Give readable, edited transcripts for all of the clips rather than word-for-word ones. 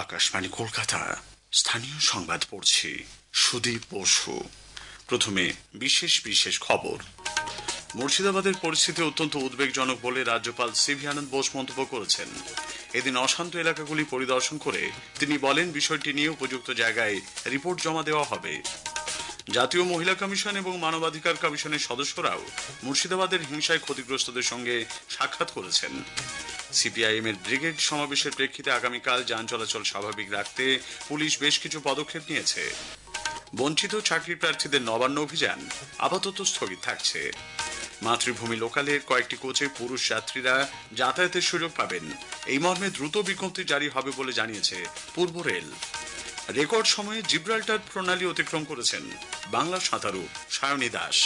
আকাশবাণী কলকাতা, স্থানীয় সংবাদ পড়ছি সুদীপ বসু। প্রথমে বিশেষ বিশেষ খবর। মুর্শিদাবাদের পরিস্থিতি অত্যন্ত উদ্বেগজনক বলে রাজ্যপাল সিভি আনন্দ বোস মন্তব্য করেছেন। এদিন অশান্ত এলাকাগুলি পরিদর্শন করে তিনি বলেন, বিষয়টি নিয়ে উপযুক্ত জায়গায় রিপোর্ট জমা দেওয়া হবে। জাতীয় মহিলা কমিশন এবং মানবাধিকার কমিশনের সদস্যরাও মুর্শিদাবাদের হিংসায় ক্ষতিগ্রস্তদের সঙ্গে সাক্ষাৎ করেছেন। সিপিআইএম এর ব্রিগেড সমাবেশের প্রেক্ষিতে আগামীকাল যান চলাচল স্বাভাবিক রাখতে পুলিশ বেশ কিছু পদক্ষেপ নিয়েছে। বঞ্চিত চাকরি প্রার্থীদের নবান্ন অভিযান আপাতত স্থগিত থাকছে। মাতৃভূমি লোকালের কয়েকটি কোচে পুরুষ যাত্রীরা যাতায়াতের সুযোগ পাবেন, এই মর্মে দ্রুত বিজ্ঞপ্তি জারি হবে বলে জানিয়েছে পূর্ব রেল। রেকর্ড সময়ে জিব্রাল্টার প্রণালী অতিক্রম করেছেন বাংলা সাঁতারু সায়নী দাস।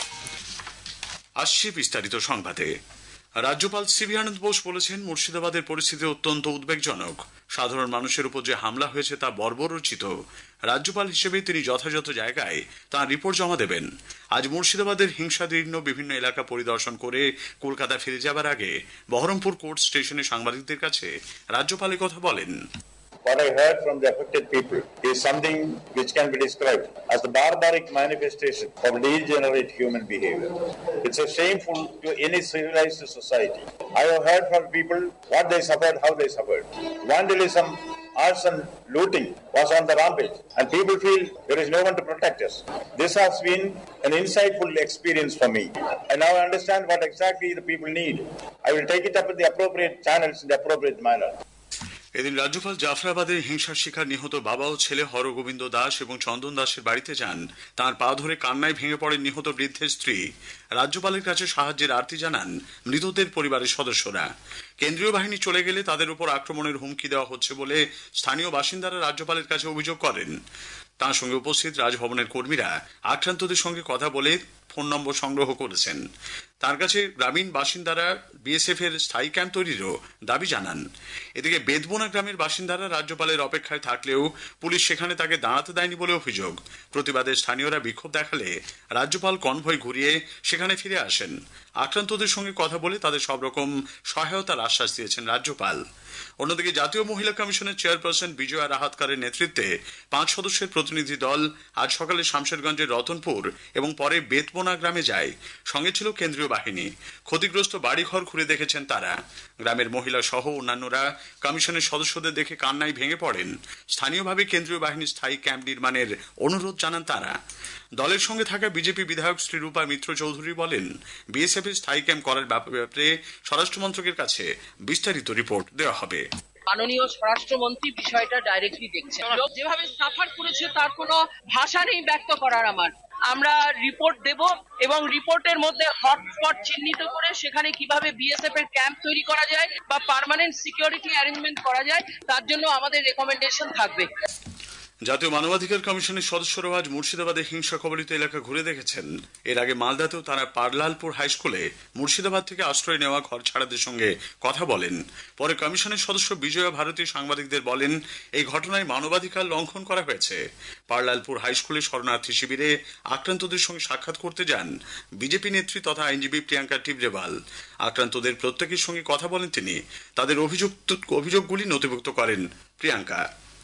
আসছে বিস্তারিত সংবাদে। রাজ্যপাল সিভি আনন্দ বোস বলেছেন, মুর্শিদাবাদের পরিস্থিতি অত্যন্ত উদ্বেগজনক। সাধারণ মানুষের উপর যে হামলা হয়েছে তা বর্বরোচিত। রাজ্যপাল হিসেবে তিনি যথাযথ জায়গায় তাঁর রিপোর্ট জমা দেবেন। আজ মুর্শিদাবাদের হিংসাদীর্ণ বিভিন্ন এলাকা পরিদর্শন করে কলকাতা ফিরে যাবার আগে বহরমপুর কোর্ট স্টেশনে সাংবাদিকদের কাছে রাজ্যপাল কথা বলেন। What I heard from the affected people is something which can be described as the barbaric manifestation of degenerate human behavior. It's a shameful to any civilized society. I have heard from people what they suffered, how they suffered. Vandalism, arson, looting was on the rampage, and people feel there is no one to protect us. This has been an insightful experience for me, and now I understand what exactly the people need. I will take it up in the appropriate channels in the appropriate manner. এদিন রাজ্যপাল জাফরাবাদের হিংসার শিকার নিহত বাবা ও ছেলে হরগোবিন্দ দাস এবং চন্দন দাসের বাড়িতে যান। তাঁর পা ধরে কান্নায় ভেঙে পড়েন নিহত বৃদ্ধের স্ত্রী। রাজ্যপালের কাছে সাহায্যের আর্তি জানান মৃতদের পরিবারের সদস্যরা। কেন্দ্রীয় বাহিনী চলে গেলে তাদের উপর আক্রমণের হুমকি দেওয়া হচ্ছে বলে স্থানীয় বাসিন্দারা রাজ্যপালের কাছে অভিযোগ করেন। তাঁর সঙ্গে উপস্থিত রাজভবনের কর্মীরা আক্রান্তদের সঙ্গে কথা বলে ফোন নম্বর সংগ্রহ করেছেন। তার কাছে গ্রামীণ বাসিন্দারা বিএসএফ এর স্থায়ী ক্যাম্প তৈরিরও দাবি জানান। এদিকে বেদবোনা গ্রামের বাসিন্দারা রাজ্যপালের অপেক্ষায় থাকলেও পুলিশ সেখানে তাকে দাঁড়াতে দেয়নি বলে অভিযোগ। প্রতিবাদে স্থানীয়রা বিক্ষোভ দেখালে রাজ্যপাল কনভয় ঘুরিয়ে সেখানে ফিরে আসেন। আক্রান্তদের সঙ্গে কথা বলে তাদের সব রকম সহায়তার আশ্বাস দিয়েছেন রাজ্যপাল। অন্যদিকে জাতীয় মহিলা কমিশনের চেয়ারপারসন বিজয়া রাহাতকারের নেতৃত্বে 5 সদস্যের প্রতিনিধি দল আজ সকালে শামশেরগঞ্জের রতনপুর এবং পরে বেতবোনা গ্রামে যায়। সঙ্গে ছিল কেন্দ্রীয় বাহিনী। ক্ষতিগ্রস্ত বাড়িঘর ঘুরে দেখেছেন তারা। গ্রামের মহিলা সহ অন্যান্যরা কমিশনের সদস্যদের দেখে কান্নায় ভেঙে পড়েন। স্থানীয়ভাবে কেন্দ্রীয় বাহিনীর স্থায়ী ক্যাম্প নির্মাণের অনুরোধ জানান তারা। দলের সঙ্গে থাকা বিজেপি বিধায়ক শ্রীরূপা মিত্র চৌধুরী বলেন, বিএসএফ এর স্থায়ী ক্যাম্প করার ব্যাপারে স্বরাষ্ট্র মন্ত্রকের কাছে বিস্তারিত রিপোর্ট দেওয়া হবে। মাননীয় স্বরাষ্ট্রমন্ত্রী বিষয়টা ডাইরেক্টলি দেখছেন। লোক যেভাবে সাফার করেছে তার কোনো ভাষা নেই ব্যক্ত করার। আমরা রিপোর্ট দেব এবং রিপোর্টের মধ্যে হটস্পট চিহ্নিত করে সেখানে কিভাবে বিএসএফ এর ক্যাম্প তৈরি করা যায় বা পার্মানেন্ট সিকিউরিটি অ্যারেঞ্জমেন্ট করা যায় তার জন্য আমাদের রেকমেন্ডেশন থাকবে। জাতীয় মানবাধিকার কমিশনের সদস্যরাও আজ মুর্শিদাবাদের হিংসা কবলিত এলাকা ঘুরে দেখেছেন। এর আগে মালদাতেও তারা পারলালপুর হাই স্কুলে মুর্শিদাবাদ থেকে আশ্রয় নেওয়া ঘর ছাড়াদের সঙ্গে কথা বলেন। পরে কমিশনের সদস্য বিজয়া ভারতী সাংবাদিকদের বলেন, এই ঘটনায় মানবাধিকার লঙ্ঘন করা হয়েছে। পারলালপুর হাই স্কুলে শরণার্থী শিবিরে আক্রান্তদের সঙ্গে সাক্ষাৎ করতে যান বিজেপি নেত্রী তথা আইনজীবী প্রিয়াঙ্কা টিবরেওয়াল। আক্রান্তদের প্রত্যেকের সঙ্গে কথা বলেন তিনি। তাদের অভিযোগগুলি নথিভুক্ত করেন প্রিয়াঙ্কা।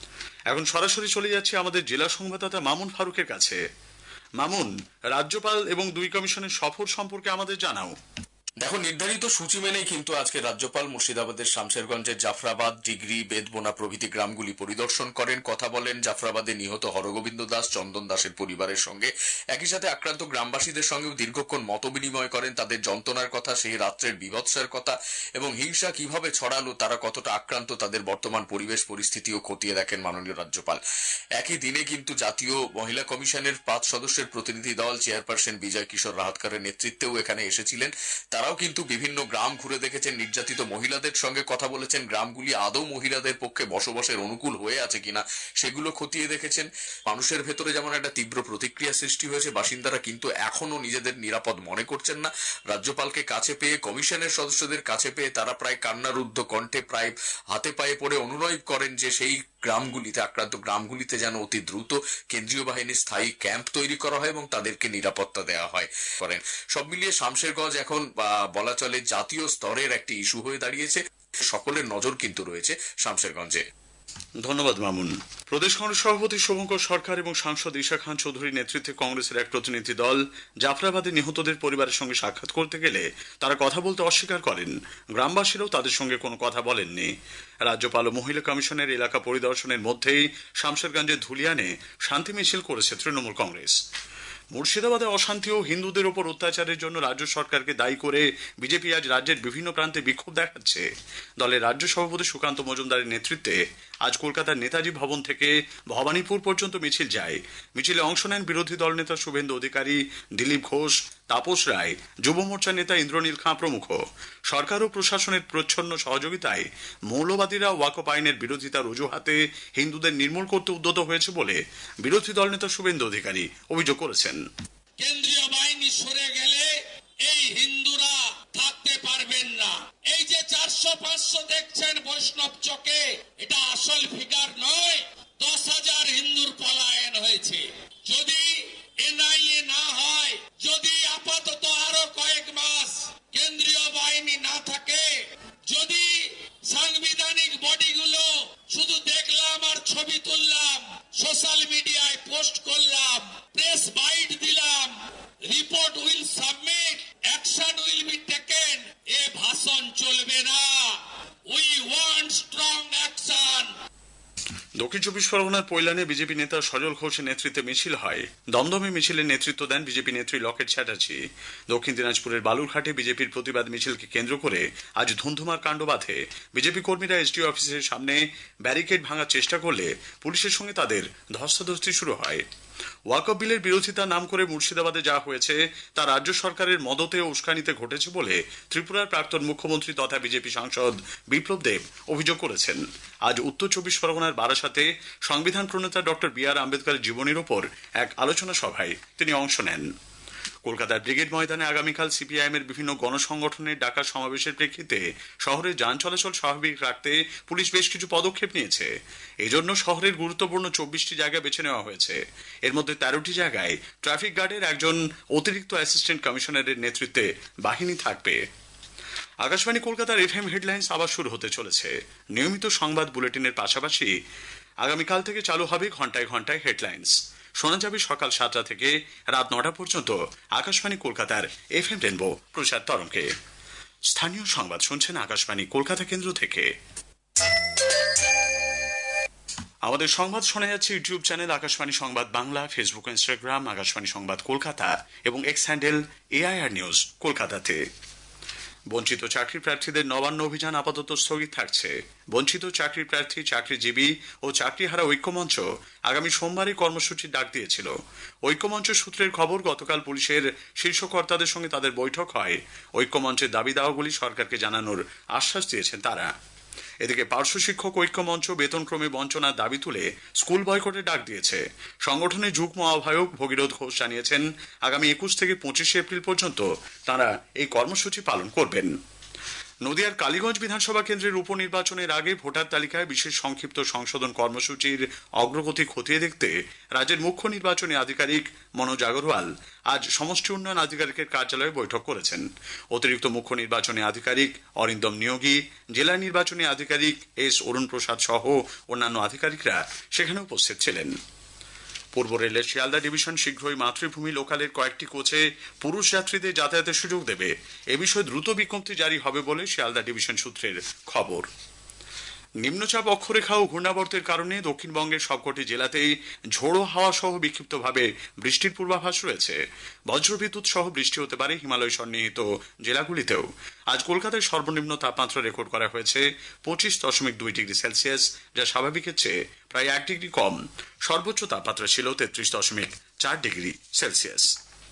এখন সরাসরি চলে যাচ্ছে আমাদের জেলা সংবাদদাতা মামুন ফারুকের কাছে। মামুন, রাজ্যপাল এবং 2 কমিশনের সফর সম্পর্কে আমাদের জানাও। দেখো, নির্ধারিত সূচি মেনেই কিন্তু আজকে রাজ্যপাল মুর্শিদাবাদের শামশেরগঞ্জের জাফরাবাদ, ডিগ্রি, বেদবোনা প্রভৃতি গ্রামগুলি পরিদর্শন করেন, কথা বলেন জাফরাবাদে নিহত হরগোবিন্দ দাস, চন্দন দাসের পরিবারের সঙ্গে। একই সাথে আক্রান্ত গ্রামবাসীদের সঙ্গেও দীর্ঘক্ষণ মত বিনিময় করেন, তাদের যন্ত্রণার কথা, সেই রাত্রের বীভৎসের কথা এবং হিংসা কিভাবে ছড়ালো, তারা কতটা আক্রান্ত, তাদের বর্তমান পরিবেশ পরিস্থিতিও খতিয়ে দেখেন মাননীয় রাজ্যপাল। একই দিনে কিন্তু জাতীয় মহিলা কমিশনের 5 সদস্যের প্রতিনিধি দল চেয়ারপারসন বিজয় কিশোর রাহাতকারের নেতৃত্বেও এখানে এসেছিলেন। তারাও কিন্তু বিভিন্ন গ্রাম ঘুরে দেখেছেন, নির্যাতিত মহিলাদের সঙ্গে কথা বলেছেন, গ্রামগুলি আদৌ মহিলাদের পক্ষে বসবাসের অনুকূল হয়ে আছে কিনা সেগুলো খতিয়ে দেখেছেন। মানুষের ভেতরে যেমন একটা তীব্র প্রতিক্রিয়া সৃষ্টি হয়েছে, বাসিন্দারা কিন্তু এখনো নিজেদের নিরাপদ মনে করছেন না। রাজ্যপালকে কাছে পেয়ে, কমিশনের সদস্যদের কাছে পেয়ে তারা প্রায় কান্নারুদ্ধ কণ্ঠে, প্রায় হাতে পায়ে পড়ে অনুরোধ করেন যে সেই গ্রামগুলিতে, আক্রান্ত গ্রামগুলিতে যেন অতি দ্রুত কেন্দ্রীয় বাহিনীর স্থায়ী ক্যাম্প তৈরি করা হয় এবং তাদেরকে নিরাপত্তা দেওয়া হয় করেন। সব মিলিয়ে শামশেরগঞ্জ এখন বলা চলে জাতীয় স্তরের একটি ইস্যু হয়ে দাঁড়িয়েছে। সকলের নজর কিন্তু রয়েছে শামশেরগঞ্জে। ধন্যবাদ মামুন। প্রদেশ কংগ্রেস সভাপতি শুভঙ্কর সরকার এবং সাংসদ ঈশা খান চৌধুরীর নেতৃত্বে কংগ্রেসের এক প্রতিনিধি দল জাফরাবাদে নিহতদের পরিবারের সঙ্গে সাক্ষাৎ করতে গেলে তারা কথা বলতে অস্বীকার করেন। গ্রামবাসীরাও তাদের সঙ্গে কোনো কথা বলেননি। রাজ্যপাল ও মহিলা কমিশনের এলাকা পরিদর্শনের মধ্যেই শামশেরগঞ্জের ধুলিয়ানে শান্তি মিছিল করেছে তৃণমূল কংগ্রেস। মুর্শিদাবাদে অশান্তি ও হিন্দুদের ওপর অত্যাচারের জন্য রাজ্য সরকারকে দায়ী করে বিজেপি আজ রাজ্যের বিভিন্ন প্রান্তে বিক্ষোভ দেখাচ্ছে। দলের রাজ্য সভাপতি সুকান্ত মজুমদারের নেতৃত্বে আজ কলকাতার নেতাজি ভবন থেকে ভবানীপুর পর্যন্ত মিছিল যায়। মিছিলে অংশ নেন বিরোধী দল নেতা শুভেন্দু অধিকারী, দিলীপ ঘোষ, তাপস রায়, যুব মোর্চার নেতা ইন্দ্রনীল খাঁ প্রমুখ। সরকার ও প্রশাসনের প্রচ্ছন্ন সহযোগিতায় মৌলবাদীরা ওয়াকফ আইনের বিরোধিতার অজুহাতে হিন্দুদের নির্মূল করতে উদ্যত হয়েছে বলে বিরোধী দল নেতা শুভেন্দু অধিকারী অভিযোগ করেছেন। কেন্দ্রীয় বাহিনী সরে গেলে এই হিন্দুরা থাকতে পারবেন না। এই যে 400-500 দেখছেন বৈষ্ণব চকে, এটা আসল ফিগার নয়। 10,000 হিন্দুর পলায়ন হয়েছে। যদি এনআইএ না হয়, যদি আপাতত আরো কয়েক মাস কেন্দ্রীয় বাহিনী না থাকে, যদি সাংবিধানিক বডিগুলো শুধু দেখলাম আর ছবি তুললাম, সোশ্যাল মিডিয়ায় পোস্ট করলাম, প্রেস বাইট দিলাম, report will submit, action will be taken, এ ভাষণ চলবে না। We want strong action. দক্ষিণ চব্বিশ পরগনার পৈলানে বিজেপি নেতা সজল ঘোষের নেতৃত্বে মিছিল হয়। দমদমে মিছিলের নেতৃত্ব দেন বিজেপি নেত্রী লকেট চ্যাটার্জি। দক্ষিণ দিনাজপুরের বালুরঘাটে বিজেপির প্রতিবাদ মিছিলকে কেন্দ্র করে আজ ধুন্ধুমার কাণ্ড বাধে। বিজেপি কর্মীরা এসডিও অফিসের সামনে ব্যারিকেড ভাঙার চেষ্টা করলে পুলিশের সঙ্গে তাদের ধস্তাধস্তি শুরু হয়। ওয়াকফ বিলের বিরোধিতার নাম করে মুর্শিদাবাদে যা হয়েছে তা রাজ্য সরকারের মদতে ও উস্কানিতে ঘটেছে বলে ত্রিপুরার প্রাক্তন মুখ্যমন্ত্রী তথা বিজেপি সাংসদ বিপ্লব দেব অভিযোগ করেছেন। আজ উত্তর চব্বিশ পরগনার বারাসাতে সংবিধান প্রণেতা ডক্টর বি আর আম্বেদকরের জীবনীর ওপর এক আলোচনা সভায় তিনি অংশ নেন। কলকাতার ব্রিগেড ময়দানে আগামীকাল সিপিআইএম এর বিভিন্ন গণসংগঠনের ডাকা সমাবেশের প্রেক্ষিতে শহরে যান চলাচল স্বাভাবিক রাখতে পুলিশ বেশ কিছু পদক্ষেপ নিয়েছে। এজন্য শহরের গুরুত্বপূর্ণ 24টি জায়গা বেছে নেওয়া হয়েছে। এর মধ্যে 13টি জায়গায় ট্রাফিক গার্ডের একজন অতিরিক্ত অ্যাসিস্ট্যান্ট কমিশনারের নেতৃত্বে বাহিনী থাকবে। আকাশবাণী কলকাতার এফএম হেডলাইন্স আবার শুরু হতে চলেছে। নিয়মিত সংবাদ বুলেটিনের পাশাপাশি আগামীকাল থেকে চালু হবে ঘন্টায় ঘন্টায় হেডলাইন্স। শোনা যাবে সকাল 7টা থেকে রাত 9টা পর্যন্ত আকাশবাণী কলকাতার এফএম রেনবো প্রচার তরঙ্গে। স্থানীয় সংবাদ শুনছেন আকাশবাণী কলকাতা কেন্দ্র থেকে। আমাদের সংবাদ শোনা যাচ্ছে ইউটিউব চ্যানেল আকাশবাণী সংবাদ বাংলা, ফেসবুক, ইনস্টাগ্রাম আকাশবাণী সংবাদ কলকাতা এবং এক্স হ্যান্ডেল এআইআর নিউজ কলকাতাতে। বঞ্চিত চাকরি প্রার্থীদের নবান্ন অভিযান আপাতত স্থগিত থাকছে। বঞ্চিত চাকরি প্রার্থী, চাকরিজীবী ও চাকরিহারা ঐক্যমঞ্চ আগামী সোমবারই কর্মসূচির ডাক দিয়েছিল। ঐক্যমঞ্চ সূত্রের খবর, গতকাল পুলিশের শীর্ষ কর্তাদের সঙ্গে তাদের বৈঠক হয়। ঐক্যমঞ্চের দাবি দাওয়াগুলি সরকারকে জানানোর আশ্বাস দিয়েছেন তারা। এদিকে পার্শ্ব শিক্ষক ঐক্যমঞ্চ বেতনক্রমে বঞ্চনার দাবি তুলে স্কুল বয়কটের ডাক দিয়েছে। সংগঠনের যুগ্ম আহ্বায়ক ভগীরথ ঘোষ জানিয়েছেন, আগামী 21 থেকে 25 এপ্রিল পর্যন্ত তারা এই কর্মসূচি পালন করবেন। নদিয়ার কালীগঞ্জ বিধানসভা কেন্দ্রের উপনির্বাচনের আগে ভোটার তালিকায় বিশেষ সংক্ষিপ্ত সংশোধন কর্মসূচির অগ্রগতি খতিয়ে দেখতে রাজ্যের মুখ্য নির্বাচনী আধিকারিক মনোজ আগরওয়াল আজ সমষ্টি উন্নয়ন আধিকারিকের কার্যালয়ে বৈঠক করেছেন। অতিরিক্ত মুখ্য নির্বাচনী আধিকারিক অরিন্দম নিয়োগী, জেলা নির্বাচনী আধিকারিক এস অরুণ প্রসাদ সহ অন্যান্য আধিকারিকরা সেখানে উপস্থিত ছিলেন। পূর্ব রেলের শিয়ালদা ডিভিশন শীঘ্রই মাতৃভূমি লোকালের কয়েকটি কোচে পুরুষ যাত্রীদের যাতায়াতের সুযোগ দেবে। এ বিষয়ে দ্রুত বিজ্ঞপ্তি জারি হবে বলে শিয়ালদা ডিভিশন সূত্রের খবর। নিম্নচাপ অক্ষরেখা ও ঘূর্ণাবর্তের কারণে দক্ষিণবঙ্গের সবকটি জেলাতেই ঝোড়ো হাওয়া সহ বিক্ষিপ্তভাবে বৃষ্টির পূর্বাভাস রয়েছে। বজ্রবিদ্যুৎ সহ বৃষ্টি হতে পারে হিমালয় সন্নিহিত জেলাগুলিতেও। আজ কলকাতায় সর্বনিম্ন তাপমাত্রা রেকর্ড করা হয়েছে 25.2 ডিগ্রি সেলসিয়াস, যা স্বাভাবিকের চেয়ে প্রায় 1 ডিগ্রি কম। সর্বোচ্চ তাপমাত্রা ছিল 33.4 ডিগ্রি সেলসিয়াস।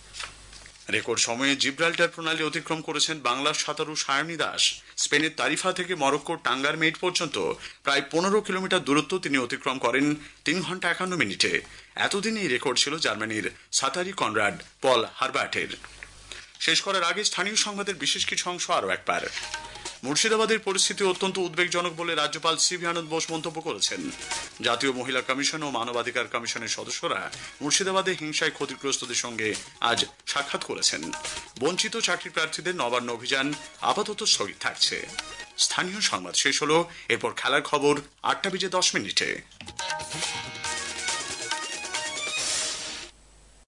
রেকর্ড সময়ে জিব্রাল্টার প্রণালী অতিক্রম করেছেন বাংলার সাঁতারু সায়নী দাস। স্পেনের তারিফা থেকে মরক্কোর টাঙ্গার মেইট পর্যন্ত প্রায় 15 কিলোমিটার দূরত্ব তিনি অতিক্রম করেন 3 ঘন্টা 51 মিনিটে। এতদিন এই রেকর্ড ছিল জার্মানির সাঁতারি কনরাড পল হারবার্টের। শেষ করার আগে স্থানীয় সংবাদের বিশেষ কিছু অংশ আরও একবার। মুর্শিদাবাদের পরিস্থিতি অত্যন্ত উদ্বেগজনক বলে রাজ্যপাল সিভি আনন্দ বোস মন্তব্য করেছেন। জাতীয় মহিলা কমিশন ও মানবাধিকার কমিশনের সদস্যরা মুর্শিদাবাদে হিংসায় ক্ষতিগ্রস্তদের সঙ্গে আজ সাক্ষাৎ করেছেন। বঞ্চিত চাকরি প্রার্থীদের নবান্ন অভিযান আপাতত স্থগিত থাকছে। স্থানীয় সংবাদ শেষ হলো। এরপর খেলার খবর 8:10